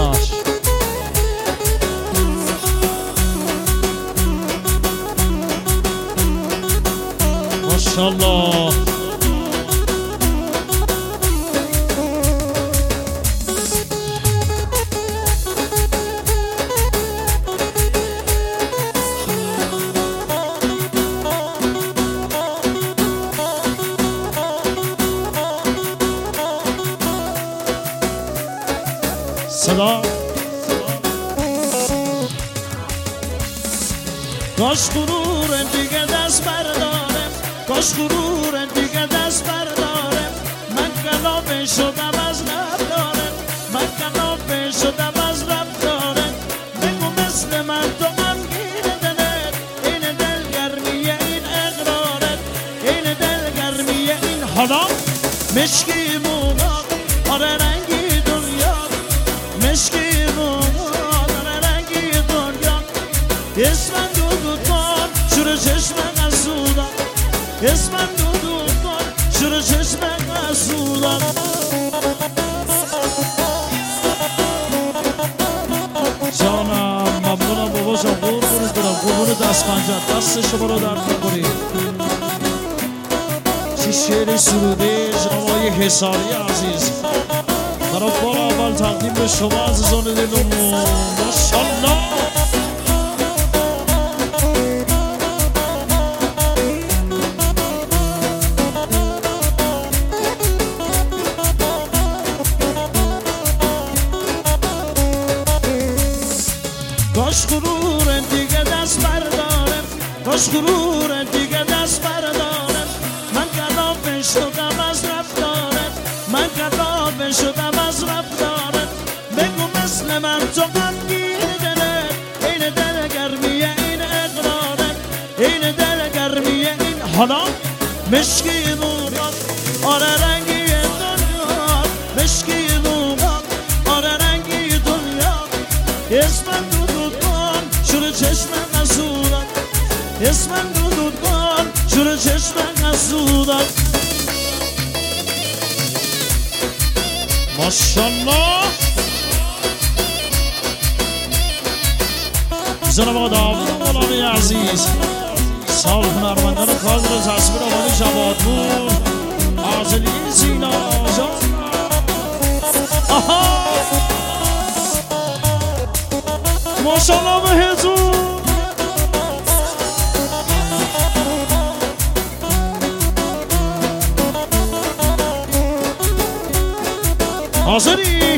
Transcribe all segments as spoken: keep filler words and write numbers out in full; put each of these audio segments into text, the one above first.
داداش. ماشاءالله. صدا کاش غرور دیگه دست بردارم، کاش غرور دیگه دست بردارم. من کلافه شدم از رفتارم، من کلافه شدم از رفتارم. بگو مثل من تو غمگین دلت، این دلگرمی این اقرارت، این دلگرمی این حالا مشکی موها آره رنگی دنیا، مشکی موها آره رنگی دنیا. اسمم دودو کن شروع چشم قصودم، اسمم دودو کن شروع چشم قصودم. جانم ممنونم بابا جان، قربونت برم، قربون دست پنجت، دست شما رو درد نکنید. چی شعر سروده جناب آقای حصاری عزیز برای بار اول تقدیم به شما عزیزان دلمون. ماشاءالله. کاش غرور دیگه دست بردارم، کاش غرور دیگه دست بردارم. من کلافه شدم از رفتارم، من کلافه شدم از رفتارم. بگو مثل من تو غمگین دلت، این دلگرمی این اقرارت، این دلگرمی این حالا مشکی موهات آره رنگی دنیا، مشکی موهات آره رنگی دنیا. اسمم دودود کن شروع چشم قصودم، اسمم دودود کن شروع چشم قصودم. ماشاءالله. جناب آقا داوود غلامی عزیز سال هنرمندان کادر تصویر آقای جوادپور عازلی زینا جان. آها ماشاءالله بهتون. حاضری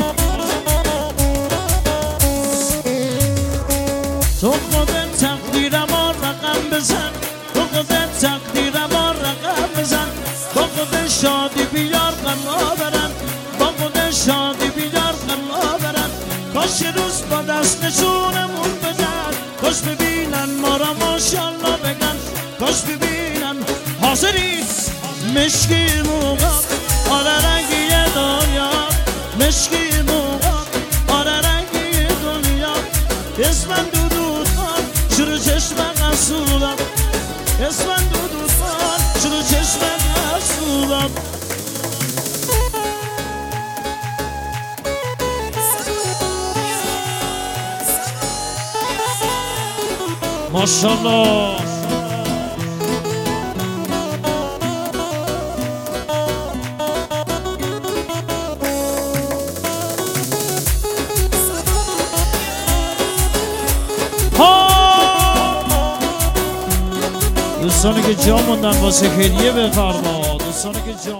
تو خودت تقدیرم رقم بزن، تو خودت تقدیرم رقم بزن. با خودت شادی بیار غم آورم، با خودت شادی بیار غم آورم. کاش روز با دست نشونمون بزن، کاش ببینن ما را ماشاءالله بگن، کاش ببینن. حاضری مشکی موقع آره رنگی دنیا، مشکی موقع آره رنگی دنیا. اسمم دودود کن شروع چشم قصودم، اسمم دودود کن شروع چشم قصودم. ماشاءالله. دوستانی که جا موندن واسه هدیه بفرما، دوستانی که جا